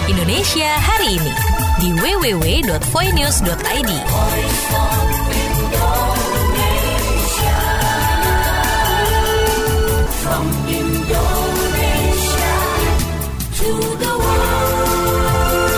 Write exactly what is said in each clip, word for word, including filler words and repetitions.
Indonesia hari ini di w w w dot voinews dot i d. From Indonesia to the world.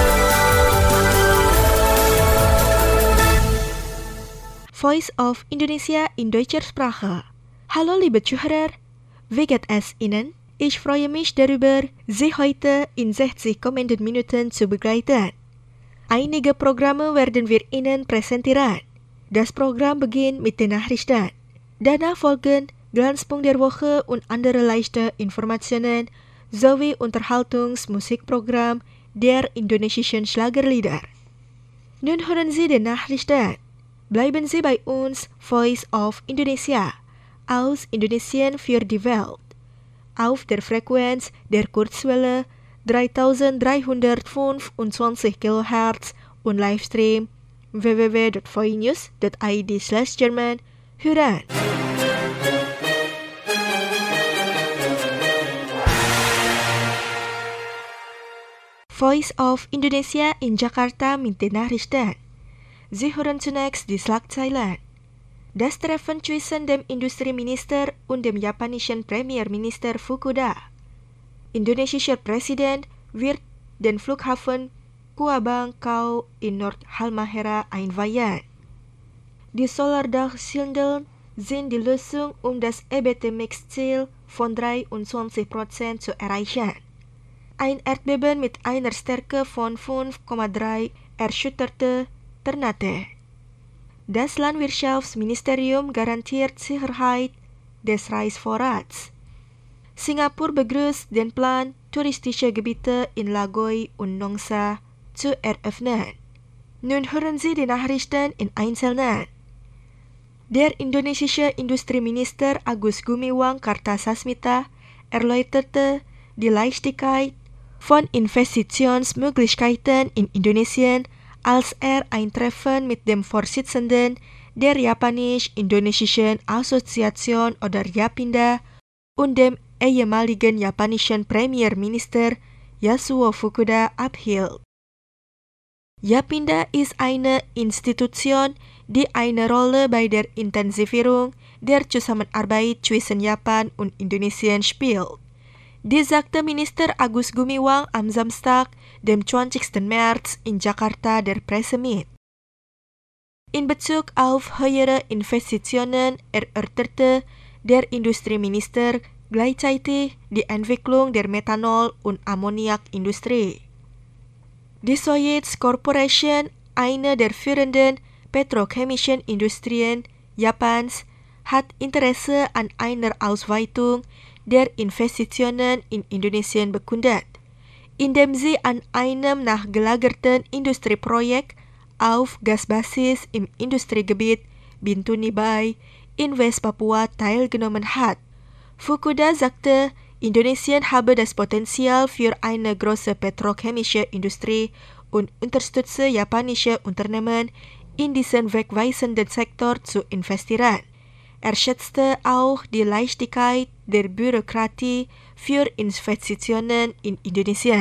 Voice of Indonesia in Deutscher Sprache. Hallo liebe Zuhörer, wie geht es Ihnen? Ich freue mich darüber, Sie heute in sechzig kommenden Minuten zu begleiten. Einige Programme werden wir Ihnen präsentieren. Das Programm beginnt mit den Nachrichten. Danach folgen Glanzpunkt der Woche und andere leichte Informationen sowie Unterhaltungsmusikprogramm der indonesischen Schlagerlieder. Nun hören Sie die Nachrichten. Bleiben Sie bei uns, Voice of Indonesia, aus Indonesien für die Welt. Auf der Frequenz der Kurzwelle dreitausenddreihundertfünfundzwanzig Kilohertz und Livestream w w w dot voinews dot i d slash German hören. Voice of Indonesia in Jakarta mit den Nachrichten. Sie hören zunächst die Schlagzeilen. Das Treffen zwischen dem Industrieminister und dem japanischen Premierminister Fukuda. Indonesischer Präsident wird den Flughafen Kuabangkau in Nordhalmahera einweihen. Die Solardachschindeln sind die Lösung, um das E B T-Mix-Ziel von dreiundzwanzig Prozent zu erreichen. Ein Erdbeben mit einer Stärke von fünf Komma drei erschütterte Ternate. Das Landwirtschaftsministerium garantiert Sicherheit des Reisvorrats. Singapur begrüßt den Plan, touristische Gebiete in Lagoy und Nongsa zu eröffnen. Nun hören Sie die Nachrichten in Einzelnen. Der indonesische Industrieminister Agus Gumiwang Kartasasmita erläuterte die Leichtigkeit von Investitionsmöglichkeiten in Indonesien, als er ein Treffen mit dem Vorsitzenden der Japanisch-Indonesischen Assoziation oder Yapinda und dem ehemaligen japanischen Premierminister Yasuo Fukuda abhielt. Yapinda ist eine Institution, die eine Rolle bei der Intensivierung der Zusammenarbeit zwischen Japan und Indonesien spielt. Dies sagte Minister Agus Gumiwang am Samstag, dem zwanzigsten März in Jakarta der Presse mit. In Bezug auf höhere Investitionen erörterte der Industrieminister gleichzeitig die Entwicklung der Methanol- und Ammoniakindustrie. Die Soyuz Corporation, eine der führenden petrochemischen Industrien Japans, hat Interesse an einer Ausweitung der Investitionen in Indonesien bekundet, indem sie an einem nachgelagerten Industrieprojekt auf Gasbasis im Industriegebiet Bintuni Bay in West-Papua teilgenommen hat. Fukuda sagte, Indonesien habe das Potenzial für eine große petrochemische Industrie und unterstütze japanische Unternehmen in diesen wegweisenden Sektor zu investieren. Er schätzte auch die Leichtigkeit der Bürokratie für Investitionen in Indonesien.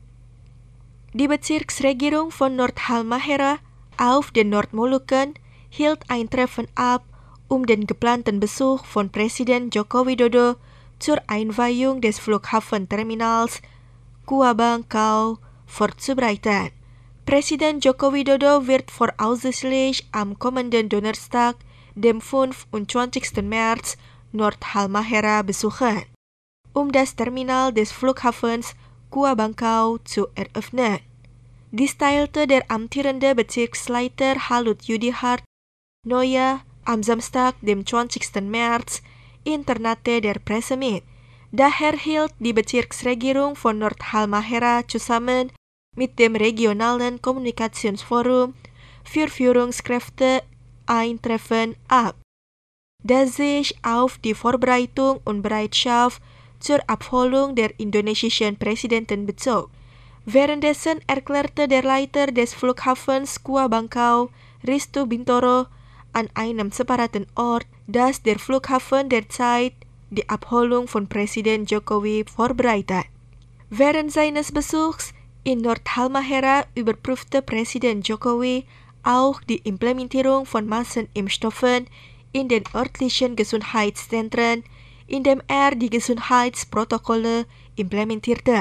Die Bezirksregierung von Nordhalmahera auf den Nordmolukken hielt ein Treffen ab, um den geplanten Besuch von Präsident Joko Widodo zur Einweihung des Flughafenterminals Kuabangkau vorzubereiten. Präsident Joko Widodo wird voraussichtlich am kommenden Donnerstag, dem fünfundzwanzigsten März, Nordhalmahera besuchen, um das Terminal des Flughafens Kuabangkau zu eröffnen. Dies teilte der amtierende Bezirksleiter Halut Yudihart Noya am Samstag, dem zwanzigsten März, in Ternate der Presse mit. Daher hielt die Bezirksregierung von Nordhalmahera zusammen mit dem regionalen Kommunikationsforum für Führungskräfte ein Treffen ab, das sich auf die Vorbereitung und Bereitschaft zur Abholung der indonesischen Präsidenten bezog. Währenddessen erklärte der Leiter des Flughafens Kuabangkau, Risto Bintoro, an einem separaten Ort, dass der Flughafen derzeit die Abholung von Präsident Jokowi vorbereitet. Während seines Besuchs In Nordhalmahera überprüfte Präsident Jokowi auch die Implementierung von Massenimpfstoffen in den örtlichen Gesundheitszentren, indem er die Gesundheitsprotokolle implementierte.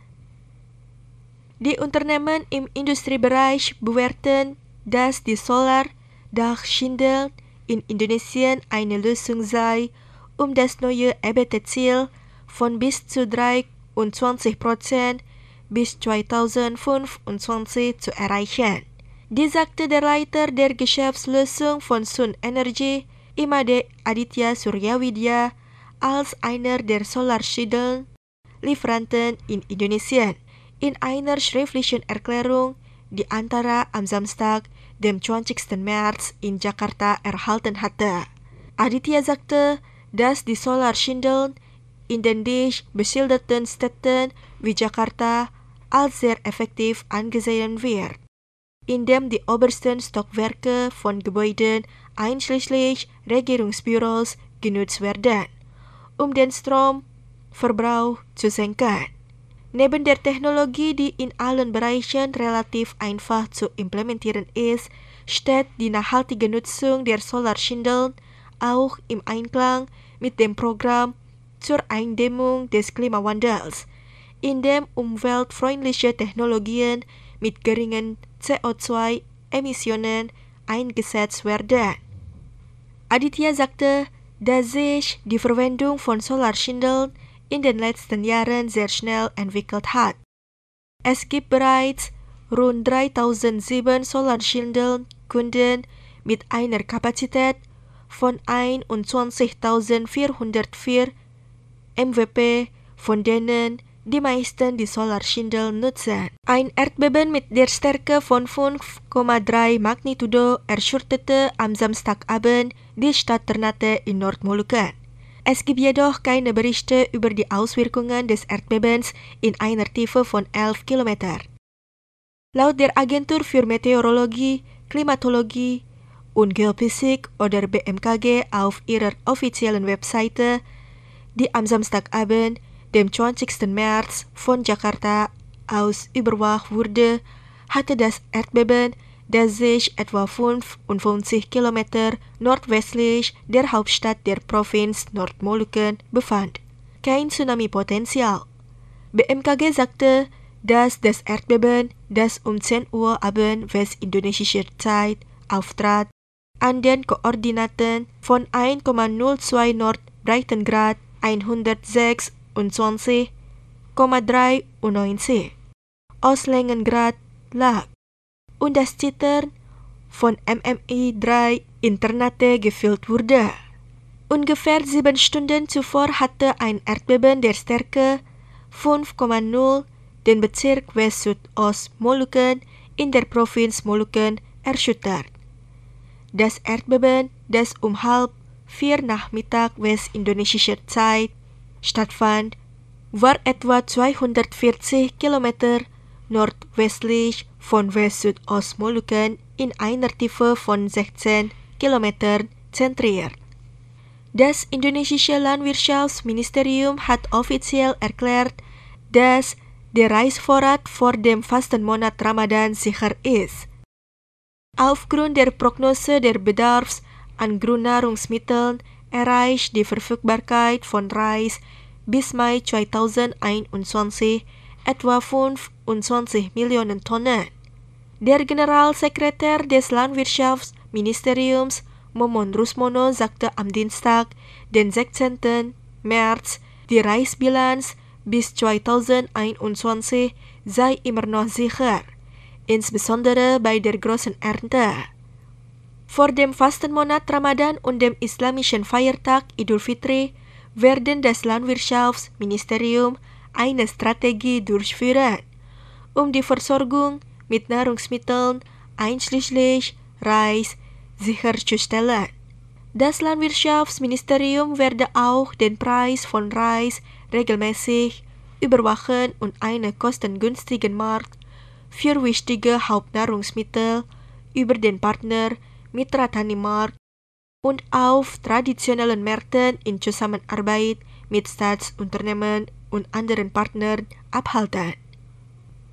Die Unternehmen im Industriebereich bewerten, dass die Solardachschindel in Indonesien eine Lösung sei, um das neue E B T-Ziel von bis zu dreiundzwanzig Prozent bis zweitausendfünfundzwanzig zu erreichen. Dies sagte der Leiter der Geschäftslösung von Sun Energy, Imade Aditya Suryawidya, als einer der Solarschindeln-Lieferanten in Indonesien, in einer schriftlichen Erklärung, die Antara am Samstag, dem zwanzigsten März in Jakarta erhalten hatte. Aditya sagte, dass die Solarschindeln in den dicht beschilderten Städten wie Jakarta als sehr effektiv angesehen wird, indem die obersten Stockwerke von Gebäuden einschließlich Regierungsbüros genutzt werden, um den Stromverbrauch zu senken. Neben der Technologie, die in allen Bereichen relativ einfach zu implementieren ist, steht die nachhaltige Nutzung der Solarschindeln auch im Einklang mit dem Programm zur Eindämmung des Klimawandels, in dem umweltfreundliche Technologien mit geringen C O zwei Emissionen eingesetzt werden. Aditya sagte, dass sich die Verwendung von Solarschindeln in den letzten Jahren sehr schnell entwickelt hat. Es gibt bereits rund dreitausendsiebenhundert Solarschindeln-Kunden mit einer Kapazität von einundzwanzigtausendvierhundertvier M W P, von denen die meisten die Solarschindeln nutzen. Ein Erdbeben mit der Stärke von fünf Komma drei Magnitudo erschütterte am Samstagabend die Stadt Ternate in Nordmoluccan. Es gibt jedoch keine Berichte über die Auswirkungen des Erdbebens in einer Tiefe von elf Kilometer. Laut der Agentur für Meteorologie, Klimatologie und Geophysik oder B M K G auf ihrer offiziellen Webseite, die am Samstagabend, dem zwanzigsten März, von Jakarta aus überwacht wurde, hatte das Erdbeben, das sich etwa fünfundfünfzig Kilometer nordwestlich der Hauptstadt der Provinz Nordmoluccan befand, kein Tsunami-Potenzial. B M K G sagte, dass das Erdbeben, das um zehn Uhr Abend westindonesischer Zeit auftrat, an den Koordinaten von eins Komma null zwei Nordbreitengrad hundertsechsundzwanzig Komma dreiundneunzig Auslängengrad lag und das Zittern von M M I drei in Ternate gefühlt wurde. Ungefähr sieben Stunden zuvor hatte ein Erdbeben der Stärke fünf Komma null den Bezirk West-Südost-Moluccan in der Provinz Moluccan erschüttert. Das Erdbeben, das um halb vier Nachmittag westindonesischer Zeit stattfand, war etwa zweihundertvierzig Kilometer nordwestlich von West-Südost-Moluccan in einer Tiefe von sechzehn Kilometern zentriert. Das indonesische Landwirtschaftsministerium hat offiziell erklärt, dass der Reisvorrat vor dem Fastenmonat Ramadan sicher ist. Aufgrund der Prognose der Bedarfs an Grundnahrungsmitteln erreicht die Verfügbarkeit von Reis bis Mai zweitausendeinundzwanzig etwa fünfundzwanzig Millionen Tonnen. Der Generalsekretär des Landwirtschaftsministeriums, Momon Rusmono, sagte am Dienstag, den sechzehnten März, die Reisbilanz bis zweitausendeinundzwanzig sei immer noch sicher, insbesondere bei der großen Ernte. Vor dem Fastenmonat Ramadan und dem islamischen Feiertag Idul Fitri werden das Landwirtschaftsministerium eine Strategie durchführen, um die Versorgung mit Nahrungsmitteln, einschließlich Reis, sicherzustellen. Das Landwirtschaftsministerium werde auch den Preis von Reis regelmäßig überwachen und einen kostengünstigen Markt für wichtige Hauptnahrungsmittel über den Partner Mitra Tani Markt und auf traditionellen Märkten in Zusammenarbeit mit Staatsunternehmen und anderen Partnern abhalten.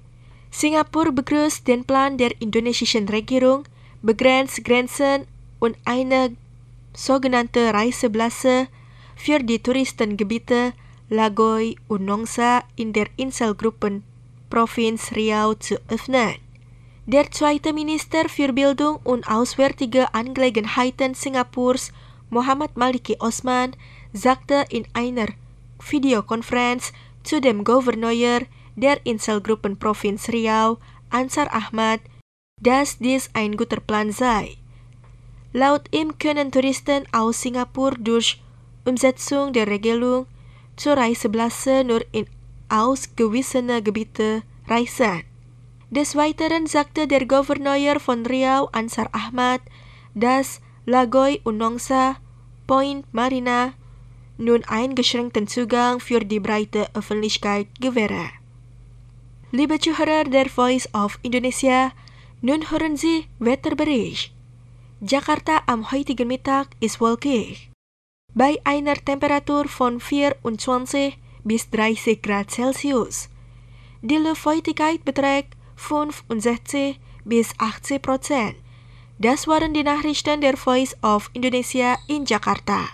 Singapur begrüßt den Plan der indonesischen Regierung, begrenzt Grenzen und eine sogenannte Reiseblase für die Touristengebiete Lagoy und Nongsa in der Inselgruppenprovinz Riau zu öffnen. Der zweite Minister für Bildung und Auswärtige Angelegenheiten Singapurs, Muhammad Maliki Osman, sagte in einer Videokonferenz zu dem Gouverneur der Inselgruppenprovinz Riau, Ansar Ahmad, dass dies ein guter Plan sei. Laut ihm können Touristen aus Singapur durch Umsetzung der Regelung zur Reiseblase nur in ausgewiesene Gebiete reisen. Des Weiteren sagte der Gouverneur von Riau, Ansar Ahmad, dass Lagoy und Nongsa, Point Marina, nun eingeschränkten Zugang für die breite Öffentlichkeit gewähre. Liebe Zuhörer der Voice of Indonesia, nun hören Sie Wetterbericht. Jakarta am heutigen Mittag ist wolkig. Bei einer Temperatur von vierundzwanzig bis dreißig Grad Celsius. Die Luftfeuchtigkeit beträgt fünfundsechzig bis achtzig Prozent. Das waren die Nachrichten der Voice of Indonesia in Jakarta.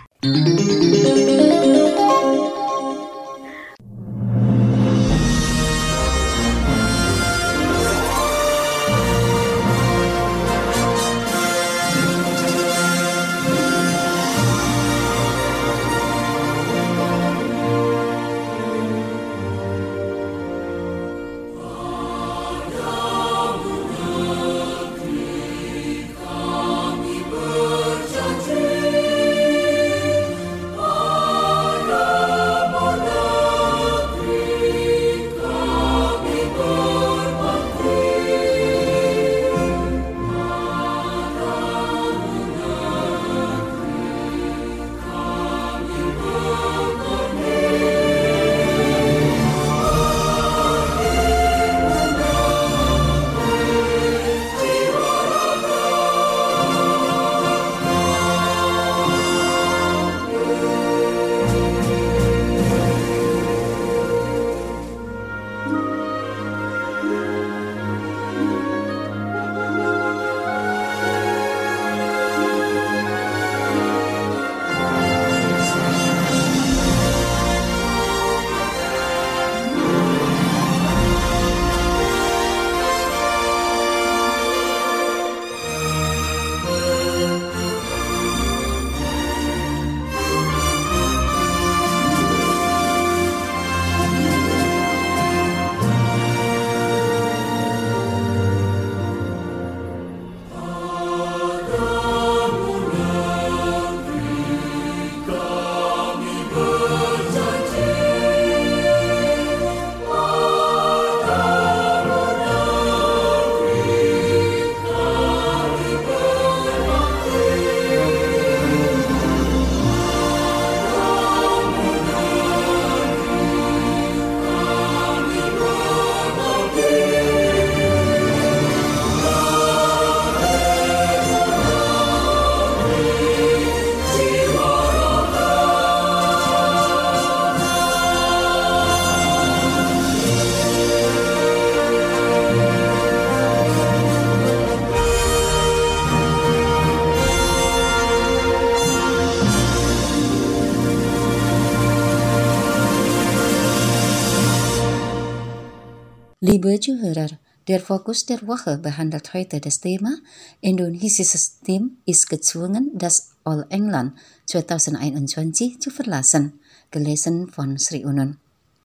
Liebe Zuhörer, der Fokus der Woche behandelt heute das Thema Indonesisches Team ist gezwungen, das All England zwanzig einundzwanzig zu verlassen, gelesen von Sri Unun.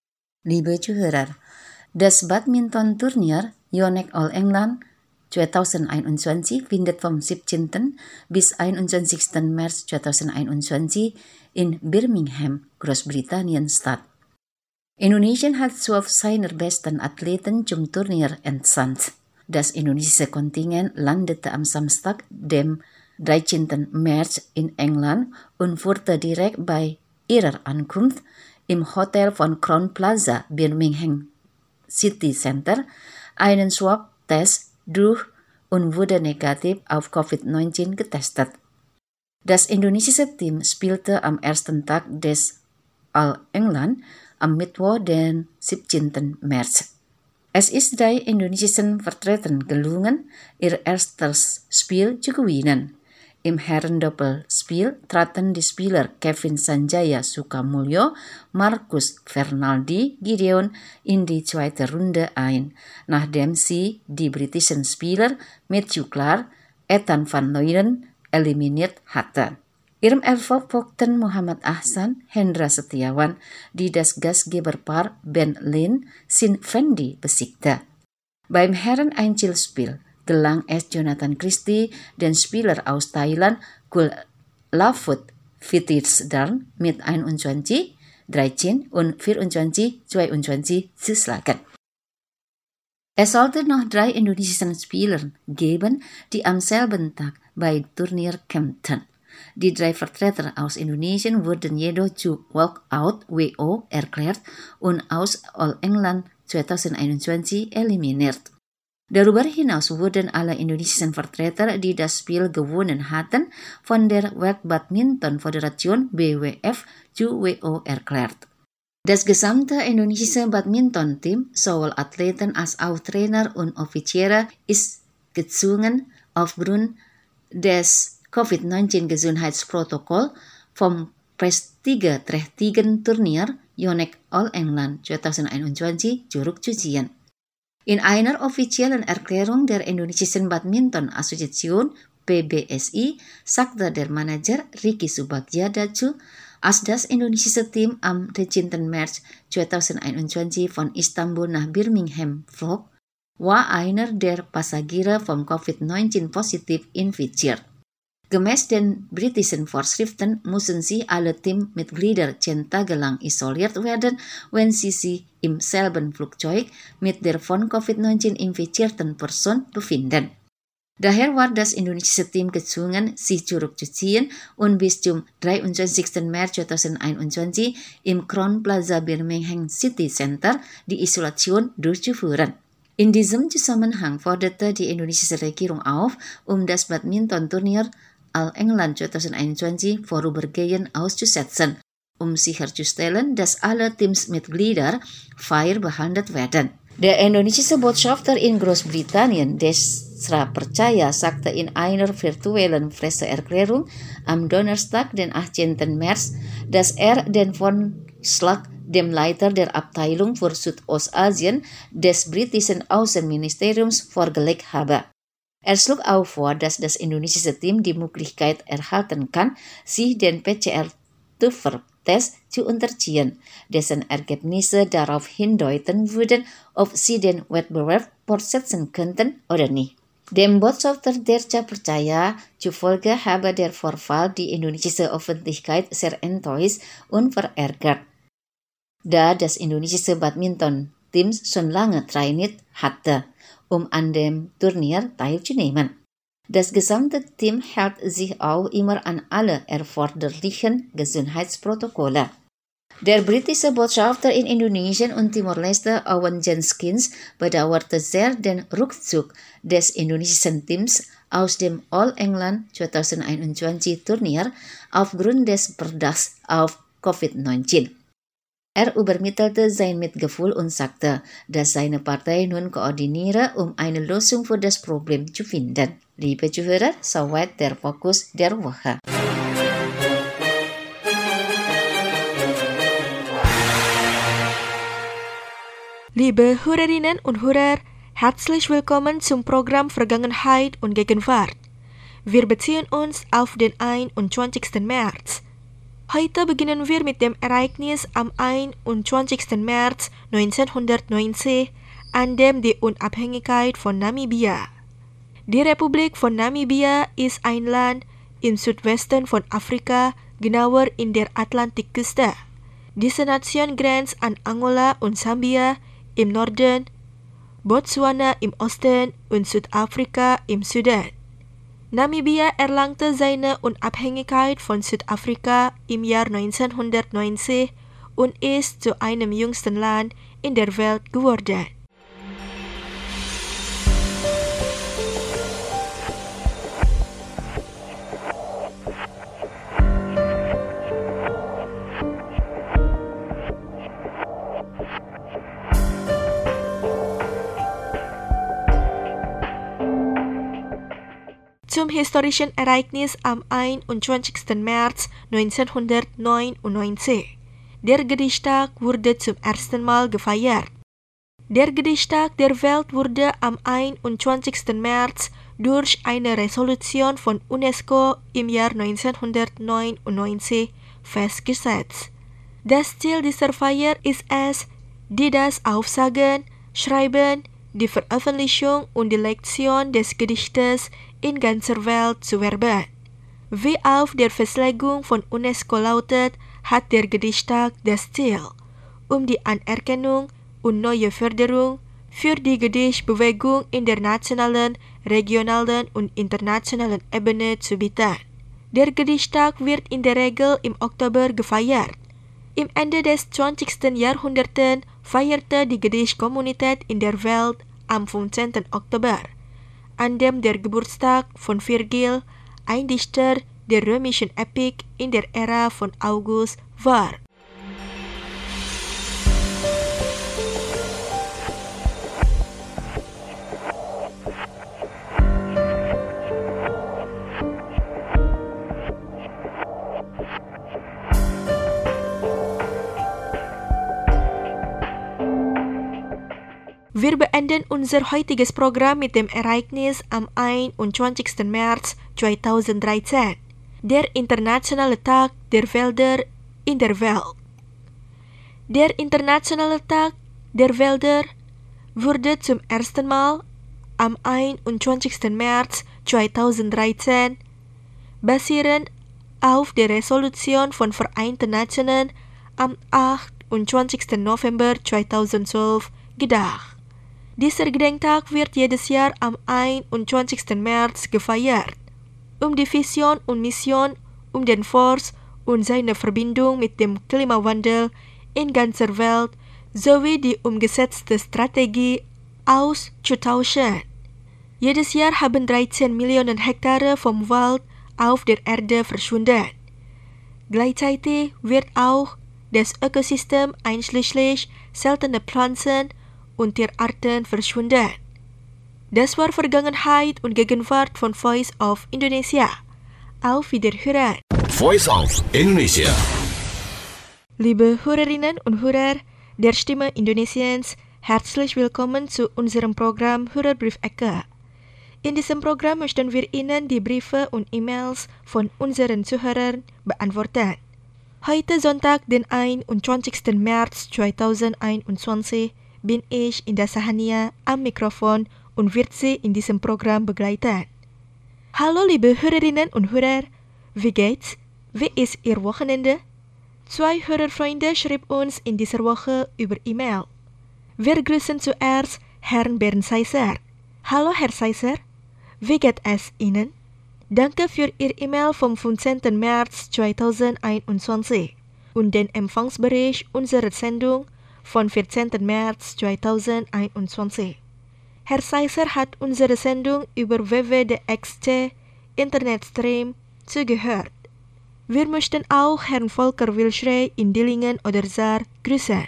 Liebe Zuhörer, das Badminton-Turnier Yonex All England zwanzig einundzwanzig findet vom siebzehnten bis einundzwanzigsten März zwanzig einundzwanzig in Birmingham, Großbritannien statt. Indonesien hat zwölf seiner besten Athleten zum Turnier entsandt. Das indonesische Kontingent landete am Samstag, dem dreizehnten März in England und wurde direkt bei ihrer Ankunft im Hotel von Crown Plaza, Birmingham City Center, einen Swab-Test durch und wurde negativ auf Covid neunzehn getestet. Das indonesische Team spielte am ersten Tag des All England am Mittwoch, den siebzehnten März. Es ist drei Indonesischen Vertretern gelungen, ihr erstes Spiel zu gewinnen. Im Herrendoppelspiel traten die Spieler Kevin Sanjaya Sukamuljo, Marcus Fernaldi Gideon in die zweite Runde ein, nachdem sie die britischen Spieler Matthew Clark, Ethan van Looyen eliminiert hatten. Ihrem Erfolg folgten Muhammad Ahsan, Hendra Setiawan, die das Gastgeberpaar Ben Lin Sin Fendi besiegte. Beim Herren-Einzelspiel gelang es Jonathan Christie, den Spieler aus Thailand Kul Lafut Vititsdarn mit einundzwanzig, dreizehn und vierundzwanzig, zweiundzwanzig zu schlagen. Es sollte noch drei indonesischen Spieler geben, die am selben Tag bei Turnier kämpften. Die drei Vertreter aus Indonesien wurden jedoch zu Walkout W O erklärt und aus All England zwanzig einundzwanzig eliminiert. Darüber hinaus wurden alle indonesischen Vertreter, die das Spiel gewonnen hatten, von der Weltbadminton-Föderation B W F zu W O erklärt. Das gesamte indonesische Badminton-Team, sowohl Athleten als auch Trainer und Offiziere, ist gezwungen, aufgrund des Covid neunzehn Gesundheitsprotokoll vom prestigeträchtigen Turnier Yonex All England zwanzig einundzwanzig zurückzuziehen. In einer offiziellen Erklärung der Indonesischen Badminton-Assoziation P B S I sagte der Manager Ricky Subagja dazu, als das indonesische Team am dreizehnten März zwanzig einundzwanzig von Istanbul nach Birmingham flog, war einer der Passagiere vom Covid neunzehn positiv infiziert. Gemäß den britischen Vorschriften müssen sie alle Teammitglieder zehn Tage lang isoliert werden, wenn sie sich im selben Flugzeug mit der von Covid neunzehn infizierten Person befinden. Daher war das indonesische Team gezwungen, sich zurückzuziehen und bis zum dreiundzwanzigsten März zwanzig einundzwanzig im Crown Plaza Birmingham City Center die Isolation durchzuführen. In diesem Zusammenhang forderte die indonesische Regierung auf, um das Badminton-Turnier All England zwanzig einundzwanzig vorübergehend auszusetzen, um sicherzustellen, dass alle Teamsmitglieder fair behandelt werden. Der indonesische Botschafter in Großbritannien, Desra Percaya, sagte in einer virtuellen Presseerklärung am Donnerstag, den achtzehnten März, dass er den Vorschlag dem Leiter der Abteilung für Südostasien des britischen Außenministeriums vorgelegt habe. Er schlug auch vor, dass das indonesische Team die Möglichkeit erhalten kann, sich den P C R-Test zu unterziehen, dessen Ergebnisse darauf hindeuten würden, ob sie den Wettbewerb fortsetzen könnten oder nicht. Dem Botschafter Desra Percaya zufolge habe der Vorfall die indonesische Öffentlichkeit sehr enttäuscht und verärgert, da das indonesische Badminton-Team schon lange trainiert hatte, um an dem Turnier teilzunehmen. Das gesamte Team hält sich auch immer an alle erforderlichen Gesundheitsprotokolle. Der britische Botschafter in Indonesien und Timor-Leste Owen Jenskins bedauerte sehr den Rückzug des indonesischen Teams aus dem All England zwanzig einundzwanzig Turnier aufgrund des Verdachts auf Covid neunzehn. Er übermittelte sein Mitgefühl und sagte, dass seine Partei nun koordiniere, um eine Lösung für das Problem zu finden. Liebe Zuhörer, soweit der Fokus der Woche. Liebe Hörerinnen und Hörer, herzlich willkommen zum Programm Vergangenheit und Gegenwart. Wir beziehen uns auf den einundzwanzigsten März. Heute beginnen wir mit dem Ereignis am einundzwanzigsten März neunzehnhundertneunzig, an dem die Unabhängigkeit von Namibia. Die Republik von Namibia ist ein Land im Südwesten von Afrika, genauer in der Atlantikküste. Diese Nation grenzt an Angola und Sambia im Norden, Botswana im Osten und Südafrika im Süden. Namibia erlangte seine Unabhängigkeit von Südafrika im Jahr neunzehnhundertneunzig und ist zu einem jüngsten Land in der Welt geworden. Zum historischen Ereignis am einundzwanzigsten März neunzehnhundertneunundneunzig. Der Gedichtstag wurde zum ersten Mal gefeiert. Der Gedichtstag der Welt wurde am einundzwanzigsten März durch eine Resolution von UNESCO im Jahr neunzehnhundertneunundneunzig festgesetzt. Das Ziel dieser Feier ist es, die das Aufsagen, Schreiben, die Veröffentlichung und die Lektion des Gedichtes in ganzer Welt zu werben. Wie auf der Festlegung von UNESCO lautet, hat der Gedichtstag das Ziel, um die Anerkennung und neue Förderung für die Gedichtbewegung in der nationalen, regionalen und internationalen Ebene zu bieten. Der Gedichtstag wird in der Regel im Oktober gefeiert. Im Ende des zwanzigsten Jahrhunderts feierte die Gedichtkommunität in der Welt am fünfzehnten Oktober, an dem der Geburtstag von Virgil, ein Dichter der römischen Epik in der Ära von August, war. Wir beenden unser heutiges Programm mit dem Ereignis am einundzwanzigsten März zweitausenddreizehn, der Internationale Tag der Wälder in der Welt. Der Internationale Tag der Wälder wurde zum ersten Mal am einundzwanzigsten März zweitausenddreizehn basierend auf der Resolution von Vereinten Nationen am achtundzwanzigsten November zweitausendzwölf gedacht. Dieser Gedenktag wird jedes Jahr am einundzwanzigsten März gefeiert, um die Vision und Mission um den Forst und seine Verbindung mit dem Klimawandel in ganzer Welt sowie die umgesetzte Strategie auszutauschen. Jedes Jahr haben dreizehn Millionen Hektare vom Wald auf der Erde verschwunden. Gleichzeitig wird auch das Ökosystem einschließlich seltene Pflanzen und Tierarten verschwunden. Das war Vergangenheit und Gegenwart von Voice of Indonesia. Auf Wiederhören. Voice of Indonesia. Liebe Hörerinnen und Hörer der Stimme Indonesiens, herzlich willkommen zu unserem Programm Hörerbriefecke. In diesem Programm möchten wir Ihnen die Briefe und E-Mails von unseren Zuhörern beantworten. Heute Sonntag, den einundzwanzigsten März zweitausendeinundzwanzig, bin ich in der Sahania am Mikrofon und wird Sie in diesem Programm begleiten. Hallo liebe Hörerinnen und Hörer, wie geht's? Wie ist Ihr Wochenende? Zwei Hörerfreunde schrieb uns in dieser Woche über E-Mail. Wir grüßen zuerst Herrn Bernd Seiser. Hallo Herr Seiser, wie geht es Ihnen? Danke für Ihr E-Mail vom fünfzehnten März zweitausendeinundzwanzig und den Empfangsbericht unserer Sendung von vierzehnten März zweitausendeinundzwanzig. Herr Seiser hat unsere Sendung über w w w punkt x c Internetstream zugehört. Wir möchten auch Herrn Volker Wilschrey in Dillingen oder Saar grüßen.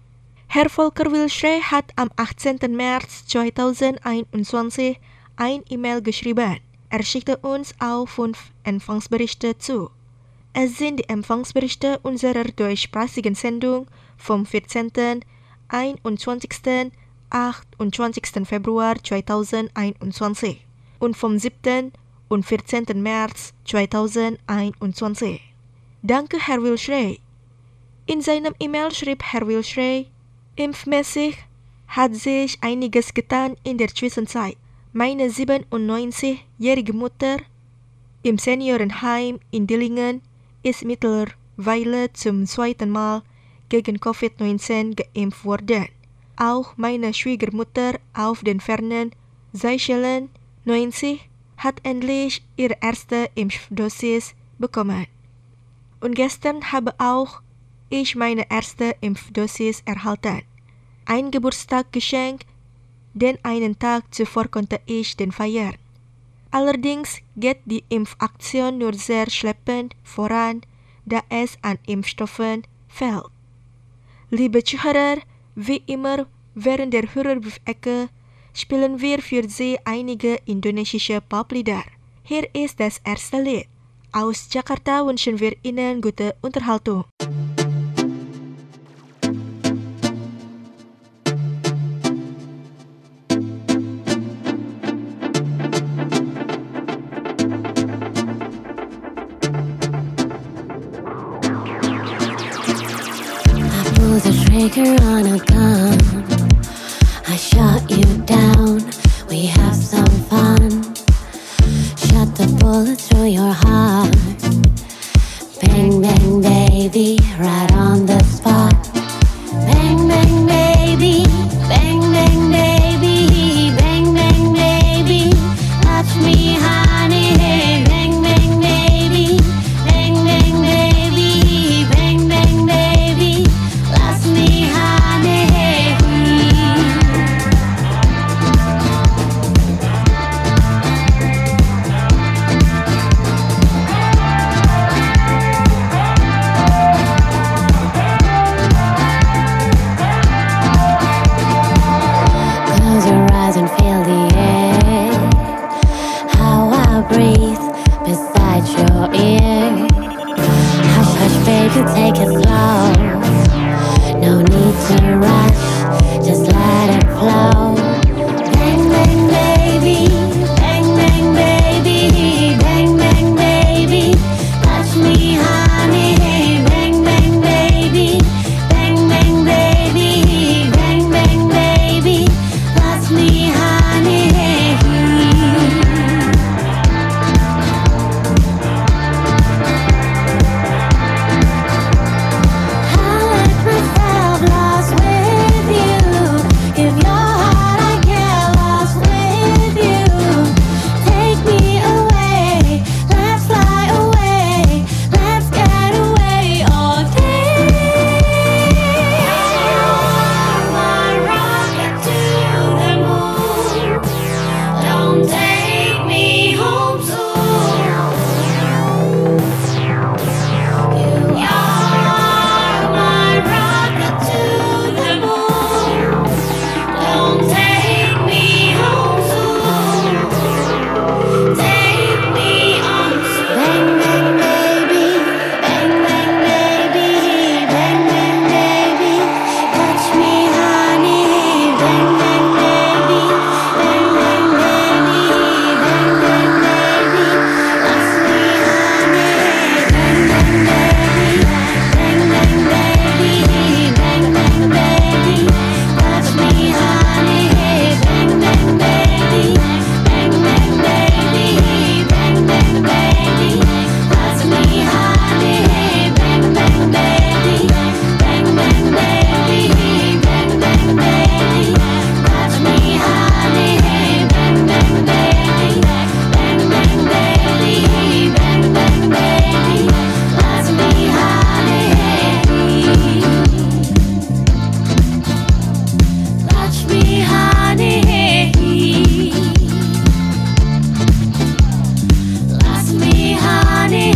Herr Volker Wilschrey hat am achtzehnten März zweitausendeinundzwanzig ein E-Mail geschrieben. Er schickte uns auch fünf Empfangsberichte zu. Es sind die Empfangsberichte unserer deutschsprachigen Sendung vom vierzehnten, einundzwanzigsten, achtundzwanzigsten Februar zweitausendeinundzwanzig und vom siebten und vierzehnten März zweitausendeinundzwanzig. Danke, Herr Wilschrey. In seinem E-Mail schrieb Herr Wilschrey, impfmäßig hat sich einiges getan in der Zwischenzeit. Meine siebenundneunzigjährige Mutter im Seniorenheim in Dillingen ist mittlerweile zum zweiten Mal gegen Covid neunzehn geimpft worden. Auch meine Schwiegermutter auf den fernen Seychellen neunzig hat endlich ihre erste Impfdosis bekommen. Und gestern habe auch ich meine erste Impfdosis erhalten. Ein Geburtstagsgeschenk, denn einen Tag zuvor konnte ich den feiern. Allerdings geht die Impfaktion nur sehr schleppend voran, da es an Impfstoffen fehlt. Liebe Zuhörer, wie immer während der Hörerbriefecke spielen wir für Sie einige indonesische Poplieder. Hier ist das erste Lied. Aus Jakarta wünschen wir Ihnen gute Unterhaltung. The trigger on a gun, I shot you down, we have some fun. Shot the bullet through your heart. Bang, bang, baby, right on the spot. Bang, bang, baby, bang, bang, baby, bang, bang, baby, touch me, honey. Bang, bang, baby, bang, bang, baby, bang, bang, baby, last me, honey. Close your eyes and feel the air, how I breathe beside your ear. Hush, hush, baby, take it slow. No need to rush, just let it flow. Bang, bang, baby, bang, bang, baby, bang, bang, baby, touch me, honey. Bang, bang, baby, bang, bang, baby, bang, bang, baby, touch me, honey. I let myself lost with you. Give your heart, I get lost with you. Take me away, let's fly away, let's get away all day. You're my rocket to the moon. Don't take me home soon. You are my rocket to the moon. Don't take me home soon. Take me on soon. Bang, bang, baby, bang, bang, baby, bang, bang, baby, touch me, honey. Bang, bang, baby, bang, bang, baby, bang, bang, baby, touch me, honey. Bang, bang, baby, bang, bang, baby, bang, bang, baby, touch me, honey. Bang, bang, baby, bang, bang, baby, bang, bang, baby, touch me, honey. Bang, bang, baby, bang, bang, baby, bang, bang, baby, touch me, honey. Bang, bang, baby, bang, bang, baby, bang, bang, baby, touch me, honey. Touch me, honey. Touch me, honey.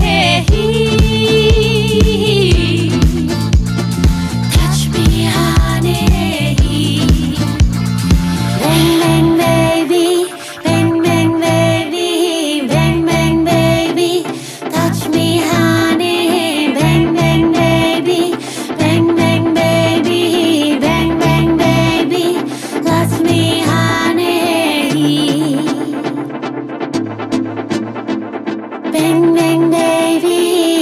Touch me, honey. Bang, bang, baby, bang, bang, baby, bang, bang, baby, touch me, honey. Bang, bang, baby, bang, bang, baby, bang, bang, baby, touch me, honey. Bang, bang, baby.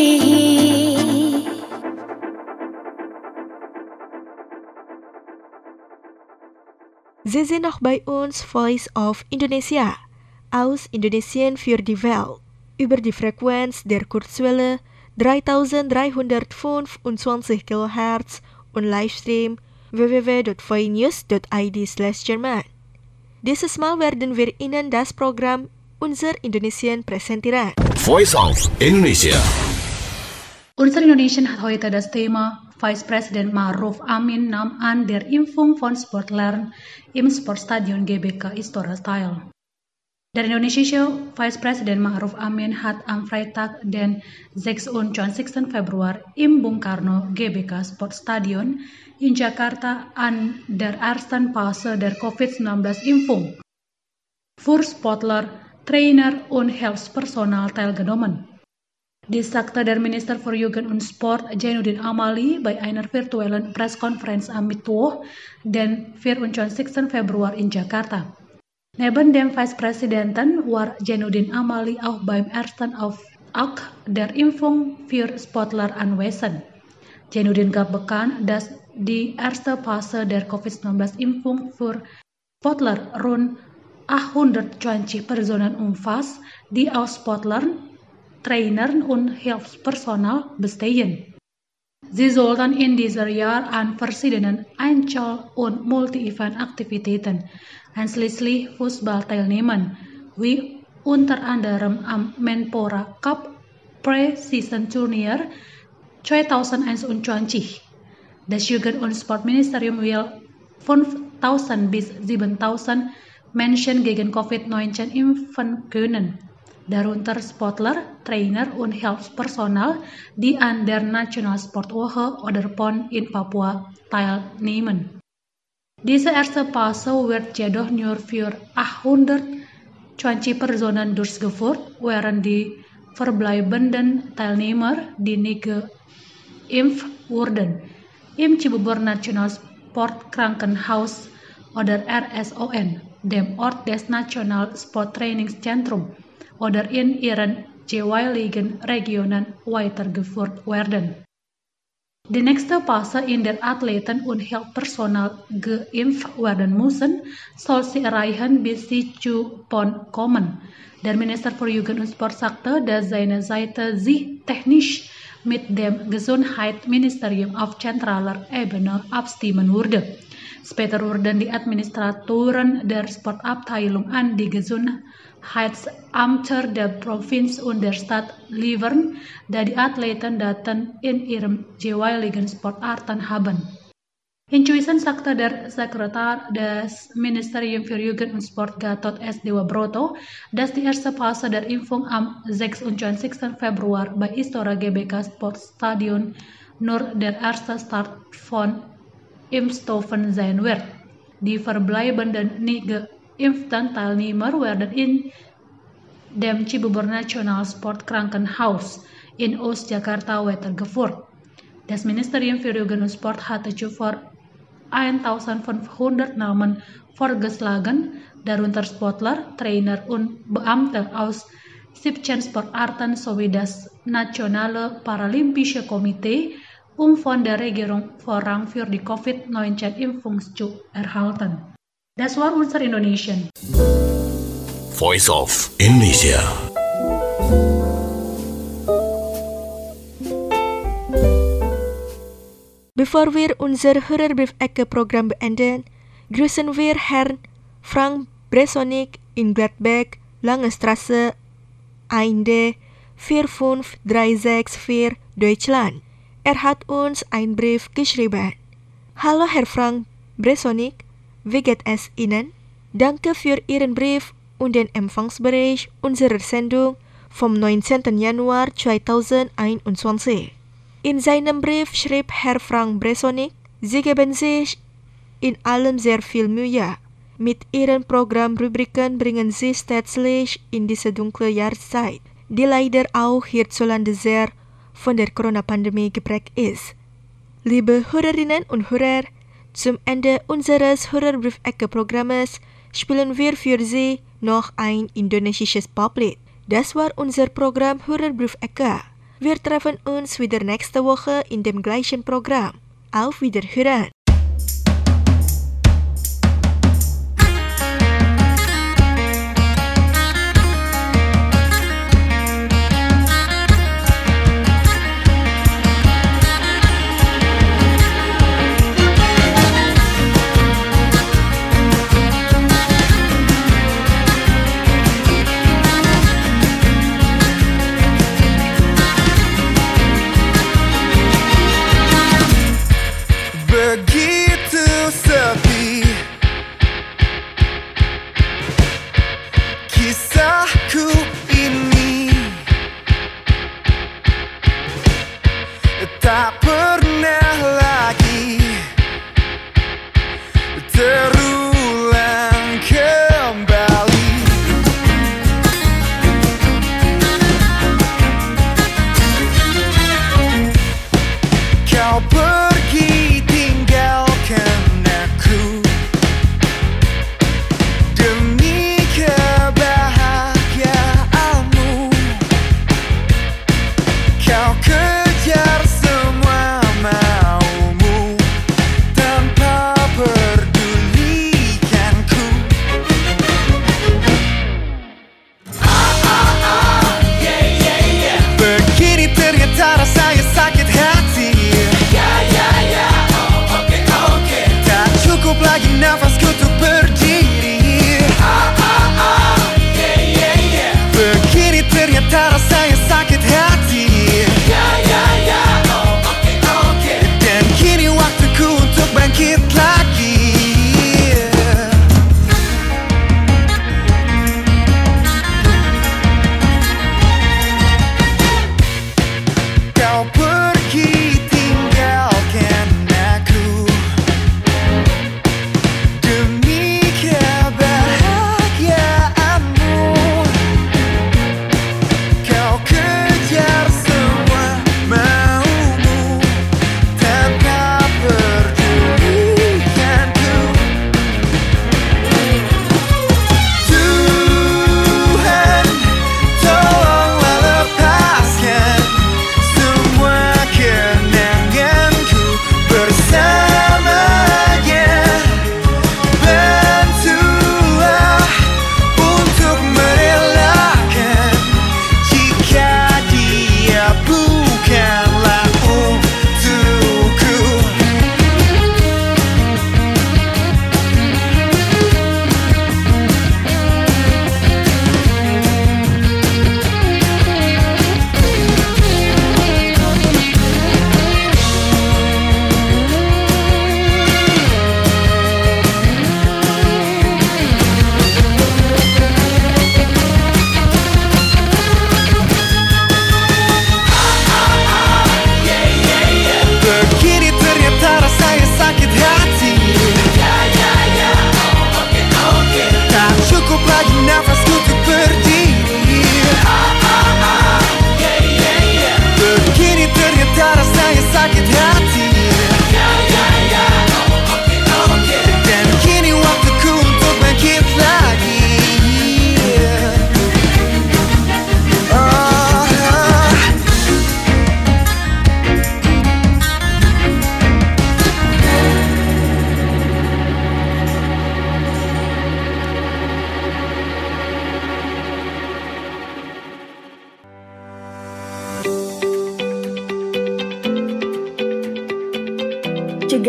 Sie sind noch bei uns Voice of Indonesia aus Indonesien für die Welt über die Frequenz der Kurzwelle dreitausenddreihundertfünfundzwanzig Kilohertz und Livestream w w w dot voinews dot i d slash German. Dieses Mal werden wir Ihnen das Programm Unser Indonesien präsentieren. Voice of Indonesia. Unser Indonesien hat heute das Thema Vice President Ma'ruf Amin nahm an der Impfung von Sportlern im Sportstadion G B K Istora teil. Der indonesische Vice President Ma'ruf Amin hat am Freitag, den sechsundzwanzigsten Februar im Bung Karno G B K Sportstadion in Jakarta an der ersten Phase der Covid neunzehn Impfung für Sportler trainer und Hilfspersonal teilgenommen. Die sagte der Minister für Jugend und Sport Zainuddin Amali bei einer virtuellen Pressekonferenz am Mittwoch, den vierundzwanzigsten Februar in Jakarta. Neben dem Vizepräsidenten war Zainuddin Amali auch beim ersten Auftakt der Impfung für Sportler anwesend. Zainuddin gab bekannt, dass die erste Phase der Covid neunzehn-Impfung für Sportler rund achthundertzwanzig Personen umfasst, die aus Sportlern, Trainern und Hilfspersonal bestehen. Sie sollten in diesem Jahr an verschiedenen Einzel- und Multi-Event-Aktivitäten, einschließlich Fußball teilnehmen, wie unter anderem am Menpora Cup Pre-Season Turnier zweitausendeinundzwanzig. Das Jugend- und Sportministerium will fünftausend bis siebentausend Menschen gegen Covid neunzehn impfen können, darunter Sportler, Trainer und Hilfspersonal, die an der Nationalsportwoche oder P O N in Papua teilnehmen. Diese erste Phase wird jedoch nur für achthundertzwanzig Personen durchgeführt, während die verbleibenden Teilnehmer, die nicht geimpft wurden, im Cibubur Nationalsportkrankenhaus oder R S O N, dem Ort des Nationalsporttrainingszentrum, oder in ihren jeweiligen Regionen weitergeführt werden. Die nächste Phase, in der Athleten und Hilfspersonal geimpft werden müssen, soll sie erreichen, bis sie zu P O N kommen. Der Minister für Jugend und Sport sagte, dass seine Seite sich technisch mit dem Gesundheitsministerium auf zentraler Ebene abstimmen würde. Später wurden die Administratoren der Sportabteilung an die Gesundheitsämter der Provinz und der Stadt liefern, da die Athleten Daten in ihren jeweiligen Sportarten haben. Inzwischen sagte der Sekretär des Ministeriums für Jugend und Sport Gatot S. Dewa Broto, dass die erste Phase der Impfung am sechsundzwanzigsten Februar bei Istora G B K Sportstadion nur der erste Start von Impfstoffen sein wird. Die verbleibenden nicht geimpften Teilnehmer werden in dem Cibubur Nationalsportkrankenhaus in Ostjakarta weitergeführt. Das Ministerium für Jugend und Sport hatte zuvor eintausendfünfhundert Namen vorgeschlagen, darunter Sportler, Trainer und Beamte aus siebzehn Sportarten sowie das Nationale Paralympische Komitee, um von der Regierung Vorrang für die Covid neunzehn-Impfung zu erhalten. Das war unser Indonesian. Voice of Indonesia. Bevor wir unser Hörerbrief-Ecke-Programm beenden, grüßen wir Herrn Frank Bresonik in Gladbeck, Lange Straße eins D vier fünf drei sechs vier, Deutschland. Er hat uns einen Brief geschrieben. Hallo Herr Frank Bresonik, wie geht es Ihnen? Danke für Ihren Brief und den Empfangsbericht unserer Sendung vom neunzehnten Januar zweitausendeinundzwanzig. In seinem Brief schrieb Herr Frank Bresonik, Sie geben sich in allem sehr viel Mühe. Mit Ihren Programmrubriken bringen Sie Staatslicht in diese dunkle Jahreszeit, die leider auch hierzulande sehr von der Corona-Pandemie geprägt ist. Liebe Hörerinnen und Hörer, zum Ende unseres Hörerbrief-Ecke-Programmes spielen wir für Sie noch ein indonesisches Poplied. Das war unser Programm Hörerbrief-Ecke. Wir treffen uns wieder nächste Woche in dem gleichen Programm. Auf Wiederhören! Begin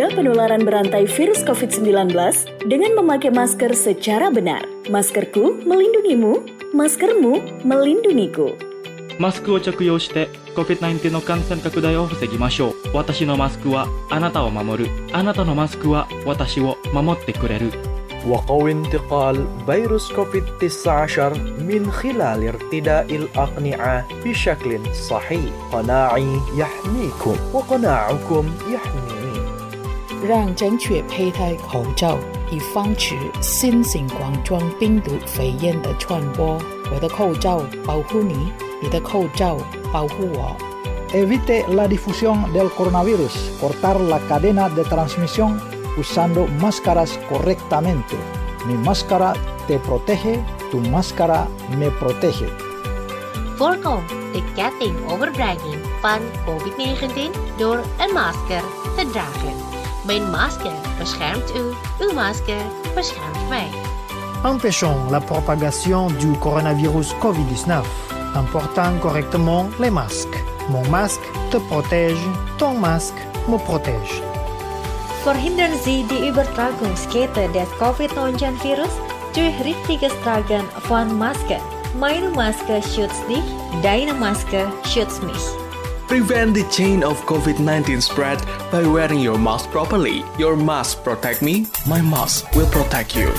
mencegah penularan berantai virus covid sembilan belas dengan memakai masker secara benar. Maskerku melindungimu, maskermu melindungiku. マスクを着用して コビッドナインティーン の感染拡大を防ぎましょう。私のマスクはあなたを守る。あなたのマスクは私を守ってくれる。 وقوي انتقال فيروس كوفيد تسعة عشر من خلال ارتداء الأقنعة بشكل صحيح. قناعي يحميكم وقناعكم يحميني. 让正确佩戴口罩，以防止新型冠状病毒肺炎的传播。我的口罩保护你，你的口罩保护我。 Evite la difusión del coronavirus. Cortar la cadena de transmisión usando máscaras correctamente. Mi máscara te protege, tu máscara me protege. Voorkom de ketting overbrenging van covid negentien door een masker te dragen. Mijn masker beschermt u, uw masker beschermt mij. Empêchons la propagation du coronavirus covid dix-neuf en portant correctement les masques. Mon masque te protège, ton masque me protège. Verhindern Sie die Übertragungskette des covid neunzehn Virus durch richtiges Tragen von Masken. Meine Maske schützt dich, deine Maske schützt mich. Prevent the chain of covid nineteen spread by wearing your mask properly. Your mask protect me, my mask will protect you.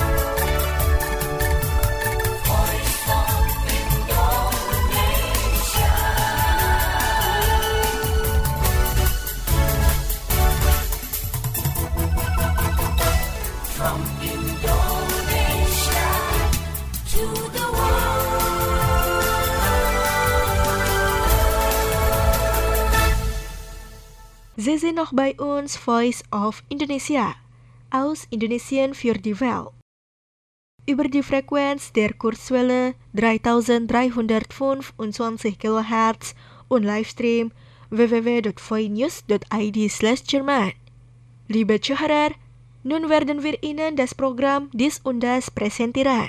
Sie sind noch bei uns, Voice of Indonesia, aus Indonesien für die Welt. Über die Frequenz der Kurzwelle dreitausenddreihundertfünfundzwanzig Kilohertz und Livestream w w w punkt voinews punkt i d slash Jerman. Liebe Zuhörer, nun werden wir Ihnen das Programm Dies und Das präsentieren.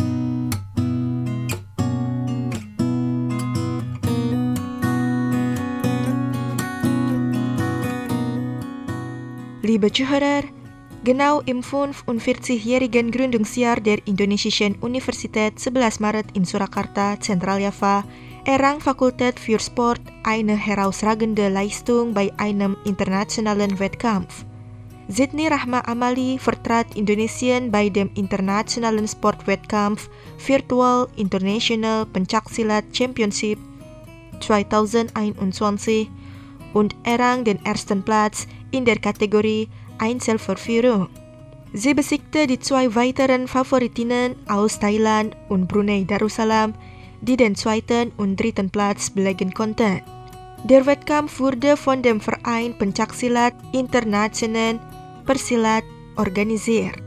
Liebe Zuhörer, genau im fünfundvierzigjährigen Gründungsjahr der Indonesischen Universität sebelas Maret in Surakarta, Zentraljava, errang Fakultät für Sport eine herausragende Leistung bei einem internationalen Wettkampf. Sydney Rahma Amali vertrat Indonesien bei dem internationalen Sportwettkampf Virtual International Pencaksilat Championship zweitausendeinundzwanzig und errang den ersten Platz in der Kategorie Einzelverführung. Sie besiegte die zwei weiteren Favoritinnen aus Thailand und Brunei Darussalam, die den zweiten und dritten Platz belegen konnten. Der Wettkampf wurde von dem Verein Pencaksilat International Persilat organisiert.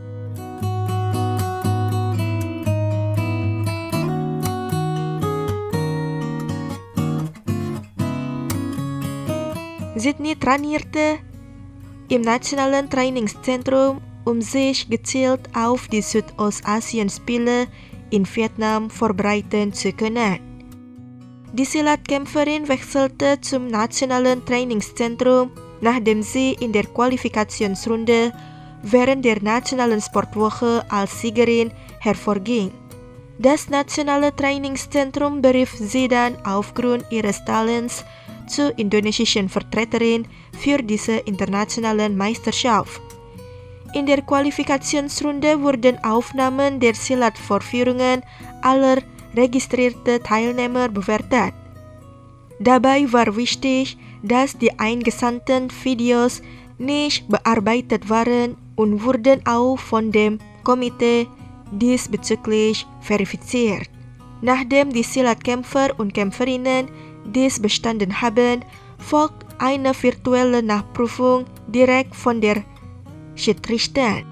Sydney trainierte im Nationalen Trainingszentrum, um sich gezielt auf die Südostasienspiele in Vietnam vorbereiten zu können. Die Silatkämpferin wechselte zum Nationalen Trainingszentrum, nachdem sie in der Qualifikationsrunde während der Nationalen Sportwoche als Siegerin hervorging. Das Nationale Trainingszentrum berief sie dann aufgrund ihres Talents zur indonesischen Vertreterin für diese internationalen Meisterschaft. In der Qualifikationsrunde wurden Aufnahmen der Silatvorführungen aller registrierten Teilnehmer bewertet. Dabei war wichtig, dass die eingesandten Videos nicht bearbeitet waren und wurden auch von dem Komitee diesbezüglich verifiziert. Nachdem die Silatkämpfer und Kämpferinnen dies bestanden haben, folgt eine virtuelle Nachprüfung direkt von der Schiedsrichterin.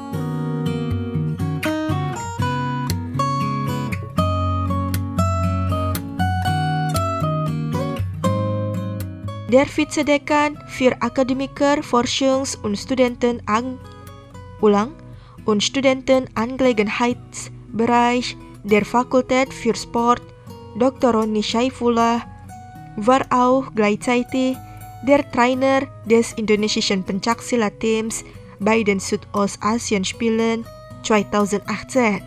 Der Vizedekan für Akademiker, Forschungs- und Studentenang Ulang und Studentenangelegenheitsbereich der Fakultät für Sport, Doktor Roni Saifullah, war auch gleichzeitig Der Trainer des indonesischen Pencaksilat-Teams bei den Südostasienspielen zweitausendachtzehn.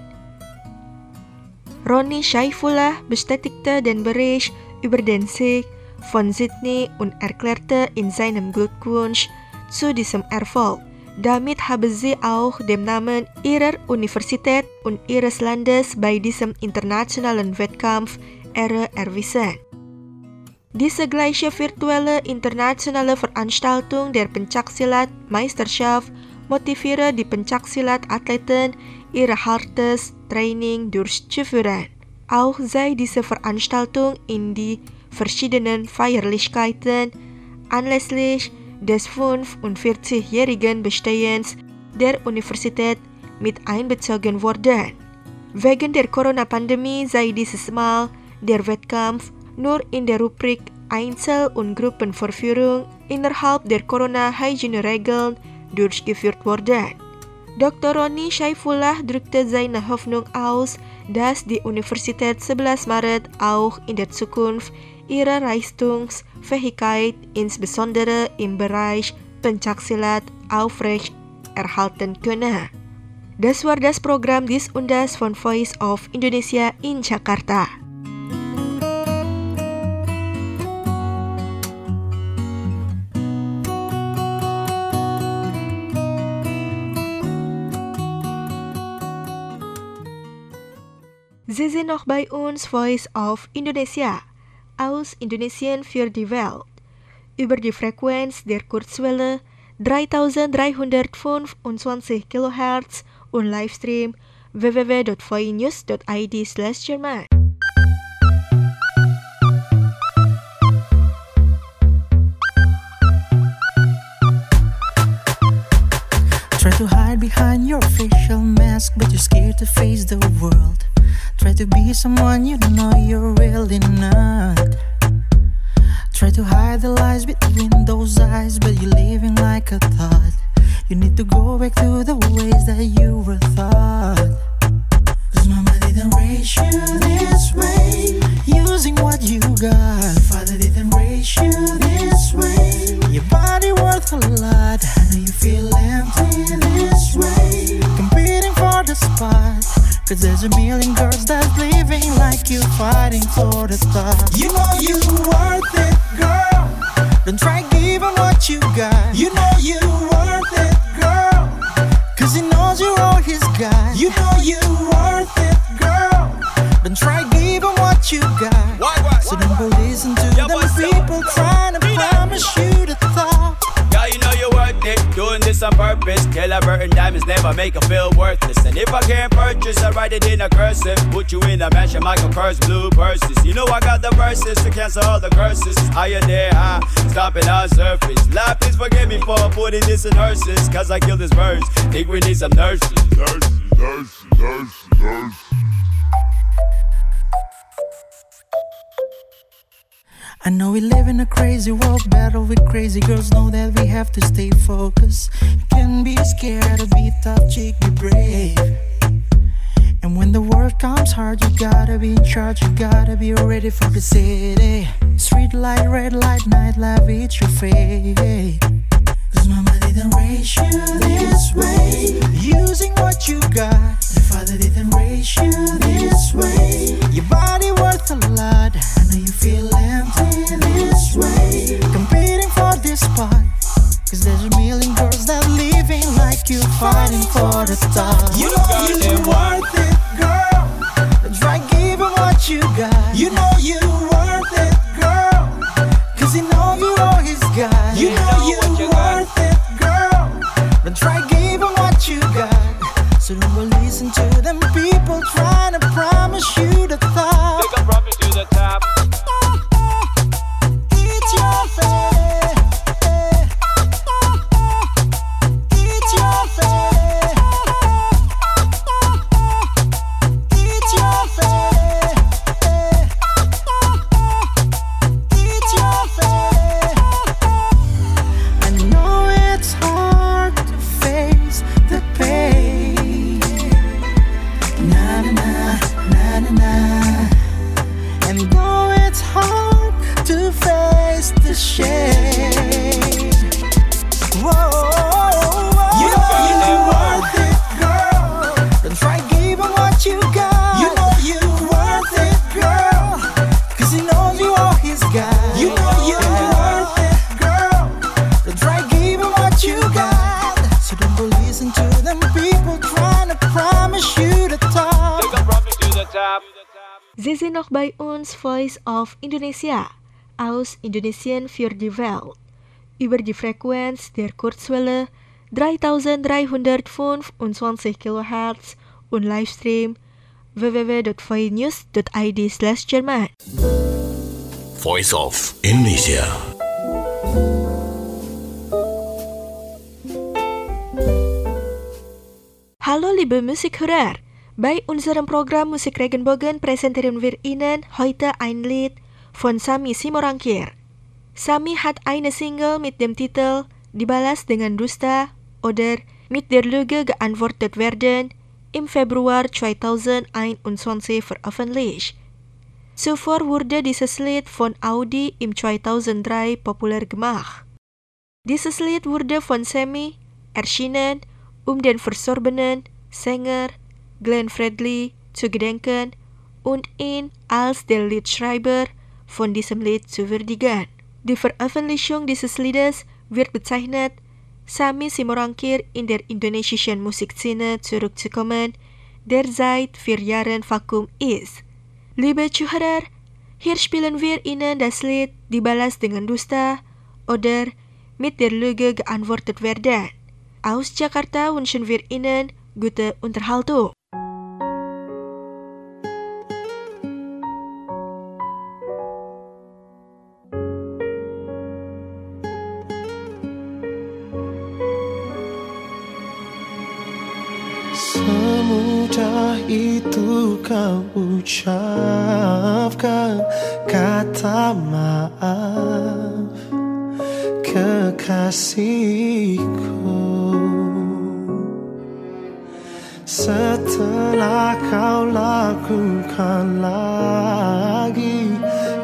Ronny Saifullah bestätigte den Bericht über den Sieg von Sydney und erklärte in seinem Glückwunsch zu diesem Erfolg. Damit haben sie auch den Namen ihrer Universität und ihres Landes bei diesem internationalen Wettkampf Ehre erwiesen. Diese gleiche virtuelle internationale Veranstaltung der Pencaksilat-Meisterschaft motiviere die Pencaksilat-Athleten, ihr hartes Training durchzuführen. Auch sei diese Veranstaltung in die verschiedenen Feierlichkeiten anlässlich des fünfundvierzigjährigen Bestehens der Universität mit einbezogen worden. Wegen der Corona-Pandemie sei dieses Mal der Wettkampf nur in der Rubrik Einzel- und Gruppenvorführung innerhalb der Corona-Hygiene-Regeln durchgeführt worden. Doktor Ronny Saifullah drückte seine Hoffnung aus, dass die Universität sebelas Maret auch in der Zukunft ihre Leistungsfähigkeit insbesondere im Bereich Pencaksilat aufrecht erhalten könne. Das war das Programm Dis Undas von Voice of Indonesia in Jakarta. Sie sind noch bei uns, Voice of Indonesia, aus Indonesien für die Welt, über die Frequenz der Kurzwelle dreitausenddreihundertfünfundzwanzig Kilohertz und Livestream w w w dot voinews dot i d slash Jerman. Try to hide behind your facial mask, but you're scared to face the world. Try to be someone you know you're really not. Try to hide the lies between those eyes, but you're living like a thought. You need to go back to the ways that you were taught. Cause mama didn't raise you this way, using what you got. Father didn't raise you this way, your body worth a lot. I know you feel empty this way, competing for the spot. Cause there's a million girls that's living like you, fighting for the top. You know you worth it, girl. Don't try giving what you got. You know you worth it, girl. Cause he knows you're all he's got. You know you worth it, girl. Don't try giving what you got. Why, why, so don't go listen to yeah, them people trying to promise you the top. Girl, you know you're worth it, doing this on purpose. Taylor Burton diamonds never make her feel worthless. And if I can't purchase, I write it in a cursive. Put you in a mansion, Michael Kors blue purses. You know I got the verses to cancel all the curses. Higher there, high, stopping on surface. Life, please forgive me for putting this in hearses. Cause I killed this verse, think we need some nurses. Nurses, nurses, nurses, nurses. I know we live in a crazy world, battle with crazy girls. Know that we have to stay focused. You can be scared to be tough, chick, be brave. And when the world comes hard, you gotta be in charge. You gotta be ready for the city. Street light, red light, night life, it's your fate. Cause mama didn't raise you this way, using what you got. Your father didn't raise you this way, your body worth a lot. I know you feel empty this way, competing for this spot. Cause there's a million girls that living like you, fighting for the top. You know you worth it, girl. Try giving what you got. You know you worth it, girl. Cause you know you all he's got. You know you worth it, girl. But try giving what you got. So don't go listen to them people trying to promise you the top. They can promise you the top. It's your fate. It's your fate. It's your fate. It's your fate. I know it's hard to face the pain. Na, na, na. Sie sind noch bei uns Voice of Indonesia aus Indonesian für die Welt über die Frequenz der Kurzwelle dreitausenddreihundertfünfundzwanzig Kilohertz und Livestream w w w dot voinews dot i d slash Jerman. Voice of Indonesia. Hallo liebe Musikhörer, bei unserem Programm Musik Regenbogen präsentieren wir Ihnen heute ein Lied von Sami Simorangkir. Sami hat eine Single mit dem Titel Dibalas dengan Dusta oder Mit der Lüge geantwortet werden im Februar zweitausendeinundzwanzig veröffentlicht. Zuvor wurde dieses Lied von Audi im zweitausenddrei populär gemacht. Dieses Lied wurde von Sami erschienen, um den verstorbenen Sänger Glenn Fredly zu gedenken und ihn als der Liedschreiber von diesem Lied zu würdigen. Die Veröffentlichung dieses Liedes wird bezeichnet, Sami Simorangkir in der indonesischen Musikszene zurückzukommen, der seit vier Jahren Vakuum ist. Liebe Zuhörer, hier spielen wir Ihnen das Lied Dibalas dengan Dusta oder Mit der Lüge geantwortet werden. Aus Jakarta wünschen wir Ihnen gute Unterhaltung. Semudah itu kau ucapkan kata maaf, kekasihku. Setelah kau lakukan lagi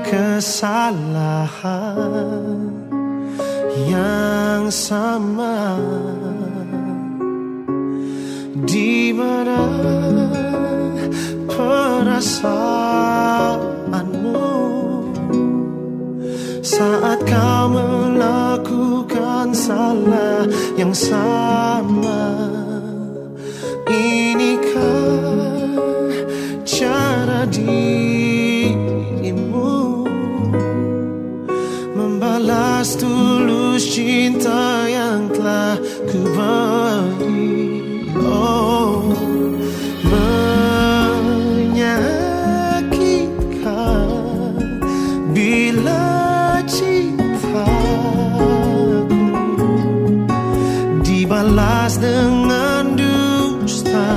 kesalahan yang sama, di mana perasaanmu saat kau melakukan salah yang sama? Inikah cara dirimu membalas tulus cinta yang telah ku beri? Oh, menyakitkan bila cintaku dibalas dengan dusta,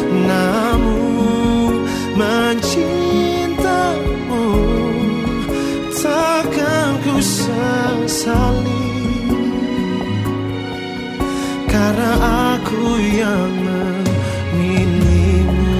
namun mencintamu takkan ku sesali, karena aku yang memilihmu.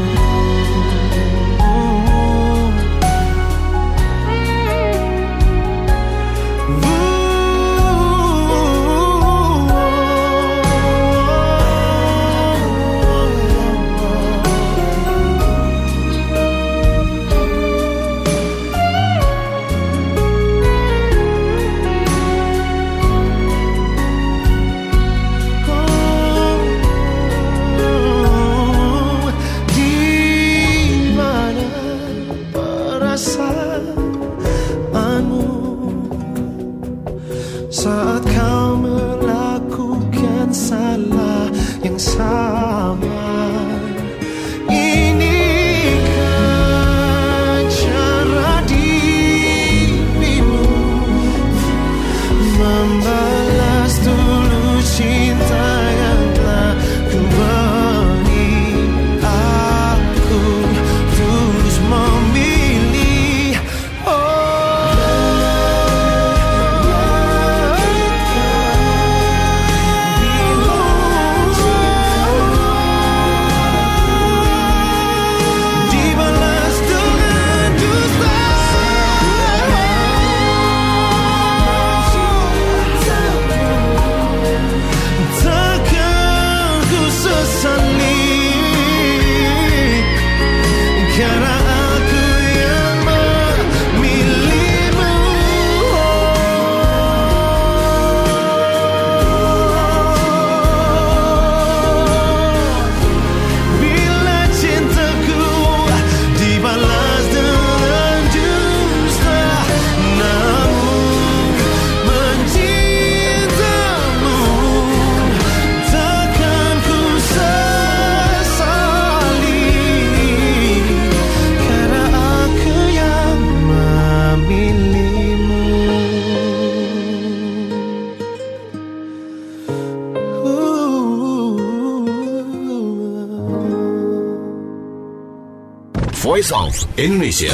Voice of Indonesia.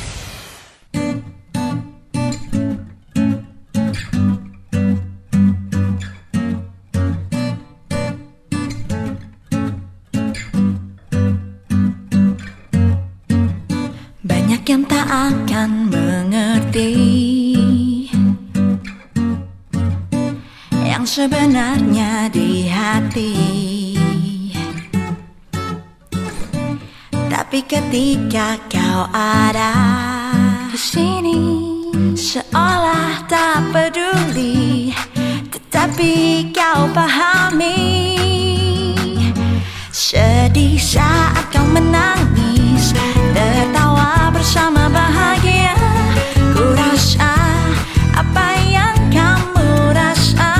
Banyak yang tak akan mengerti yang sebenarnya di hati. Tapi ketika kau ada di sini, seolah tak peduli, tetapi kau pahami. Sedih saat kau menangis, tertawa bersama bahagia. Ku rasa apa yang kamu rasa.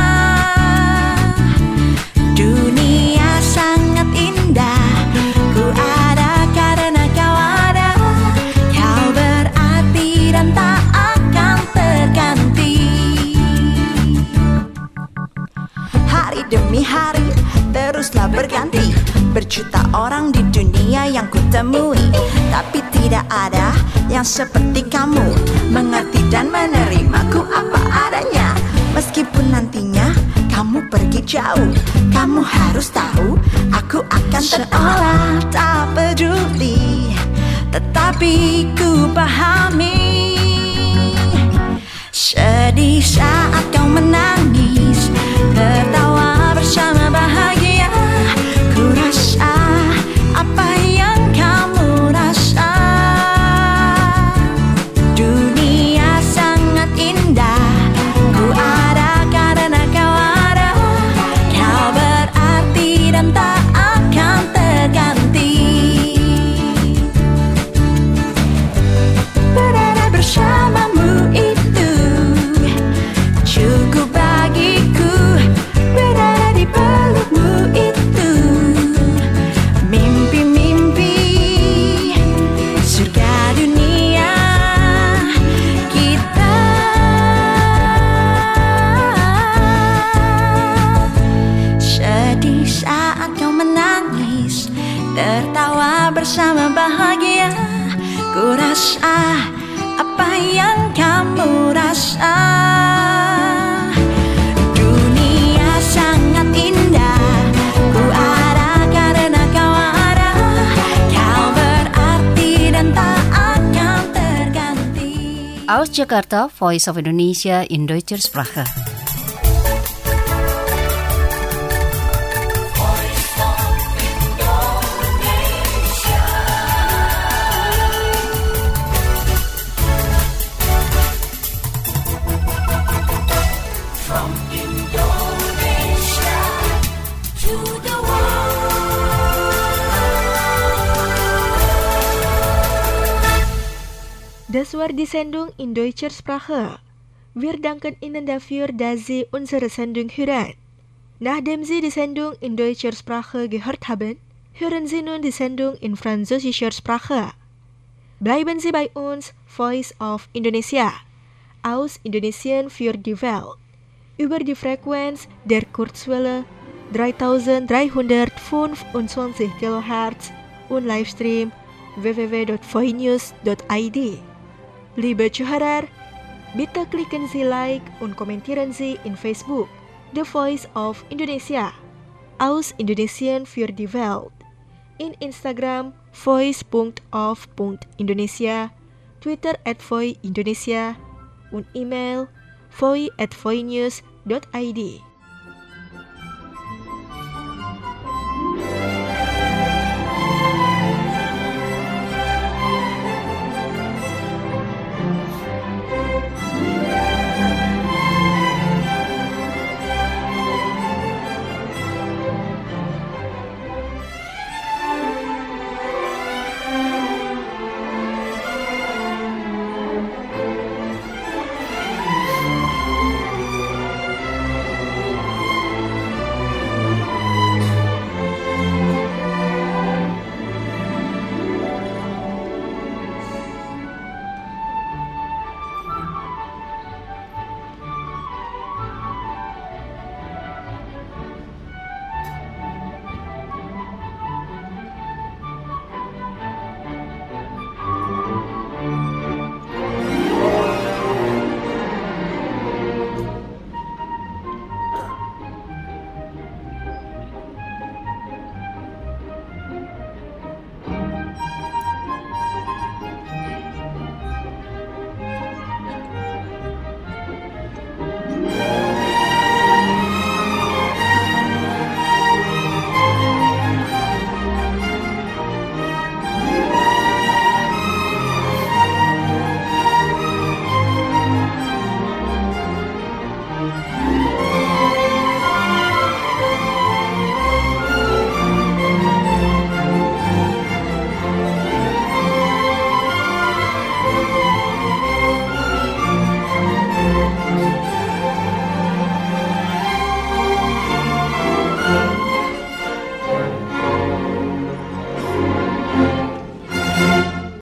Dunia sangat indah, ku ada karena kau ada. Kau berarti dan tak akan terganti. Hari demi hari teruslah berganti. Berjuta orang di dunia yang kutemui, tapi tidak ada yang seperti kamu, mengerti dan menerimaku apa adanya. Meskipun nantinya kamu pergi jauh, kamu harus tahu aku akan tetap. Seolah tak peduli, tetapi ku pahami. Sedih saat kau menangis, tertawa bersama bahagia. Ku rasa apa yang kamu rasa. Dunia sangat indah, ku ada karena kau ada. Kau berarti dan tak akan terganti. Berada bersamamu itu cukup bagiku. Berada di pelukmu itu mimpi-mimpi surga dunia kita. Sedih saat kau menangis, tertawa bersama bahagia. Ku rasa apa yang kamu rasa. Dunia sangat indah, ku ada karena kau ada. Kau berarti dan tak akan terganti. Aus Jakarta, Voice of Indonesia in Deutscher Sprache. From Indonesia to the Das war die Sendung in Deutscher Sprache. Wir danken Ihnen dafür, dass Sie unsere Sendung hören. Nachdem Sie die Sendung in Deutscher Sprache gehört haben, hören Sie nun die Sendung in französischer Sprache. Bleiben Sie bei uns, Voice of Indonesia, aus Indonesien für die Welt, über die Frequenz der Kurzwelle dreitausenddreihundertfünfundzwanzig Kilohertz und Livestream w w w dot voinews dot i d. Liebe Zuhörer, bitte klicken Sie Like und kommentieren Sie in Facebook The Voice of Indonesia, aus Indonesien für die Welt, in Instagram voice dot of dot indonesia, Twitter at voice indonesia und E-Mail voice at voinews dot i d.